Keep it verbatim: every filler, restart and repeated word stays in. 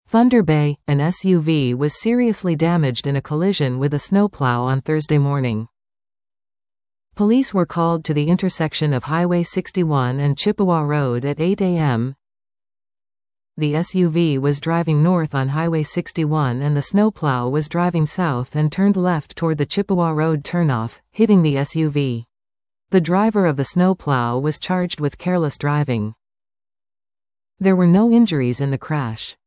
Thunder Bay, an S U V was seriously damaged in a collision with a snowplow on Thursday morning. Police were called to the intersection of Highway sixty-one and Chippewa Road at eight A M The S U V was driving north on Highway sixty-one and the snowplow was driving south and turned left toward the Chippewa Road turnoff, hitting the S U V. The driver of the snowplow was charged with careless driving. There were no injuries in the crash.